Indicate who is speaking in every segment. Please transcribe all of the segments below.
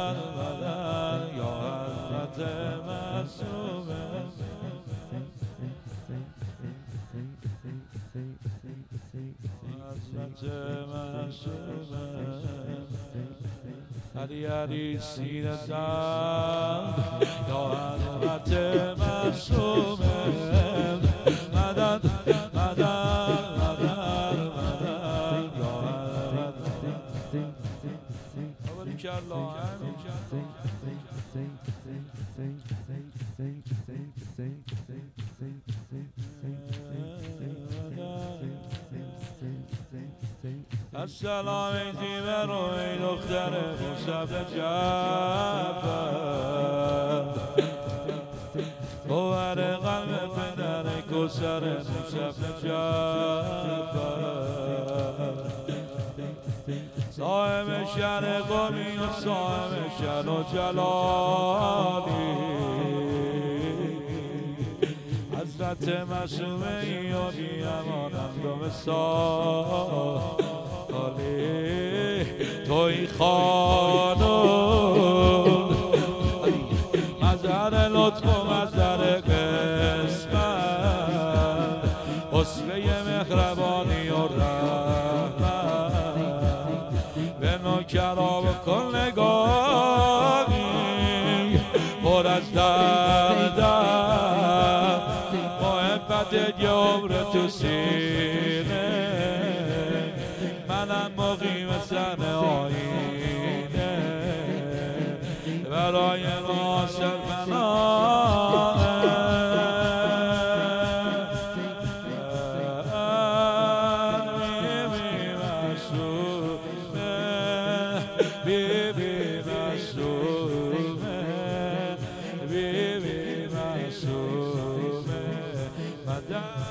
Speaker 1: مدد یا حضرت معصومه حضرت معصومه علی علی سیرتم یا حضرت معصومه مدد مدد مدد مدد یا حضرت باریکالله السلام ایزیمه رو ای دختر مصطفی جعفر گوهر قلب پدر کوثر مصطفی جعفر صاحب شهر قمی و صاحب شهر و جلالی حضرت معصومه ای و بیامانند و مثال توی خانم مظهر لطف و مظهر قسمت اسوه مهربانی و رحمت به نوکرا بکن نگاهی پر از درد محبت یه عمر تو سینه منم مقیم سن آینه برای ما سلمنانه بیبی معصومه بیبی معصومه بیبی معصومه مدد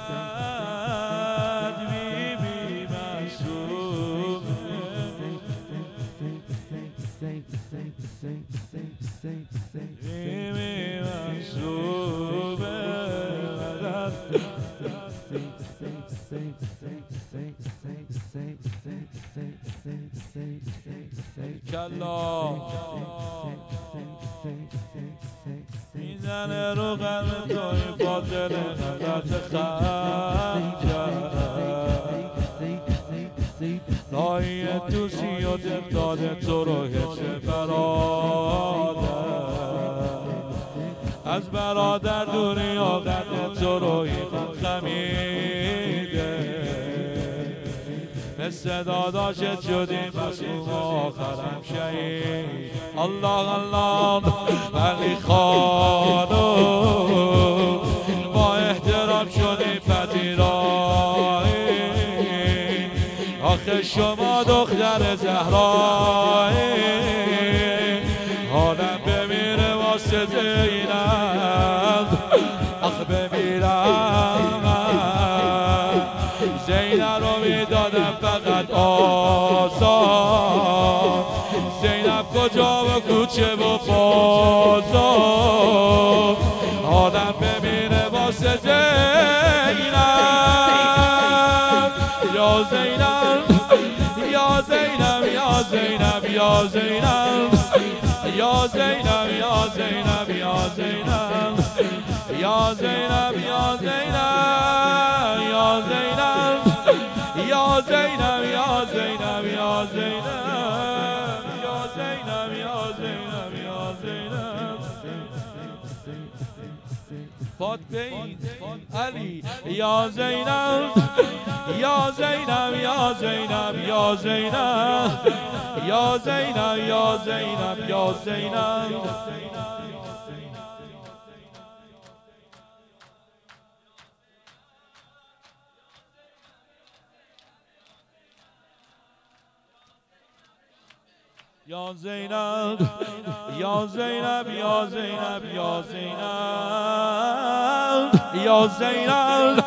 Speaker 1: کلا میزنه رو قلب توی فاضل غلط خنجر دایی توسی و دل داده تو رو هچ برادر از برادر دوری و قدر تو رو ایمان خمیده مثل داداشت شدیم مسئوم آخرم شهید الله الله ولی خانم با احترام شدیم پذیرایی آخه شما دختر زهرایی حالم بمیره واسه زینب آخ بمیرم زینب رو میدادم فقط آزاد زینب کجا و کوچه و بازار آدم ببینه واسه زینب یا زینب یا زینب یا زینب یا زینب یا زینب یا زینب یا زینب یا زینب یا زینب یا زینب یا زینب یا زینب یا زینب یا زینب یا زینب یا زینب فاطمه علی یا زینب یا زینب یا زینب یا زینب یا زینب یا زینب یا زینب یا زینب یا زینب یا زینب یا زینب یا زینب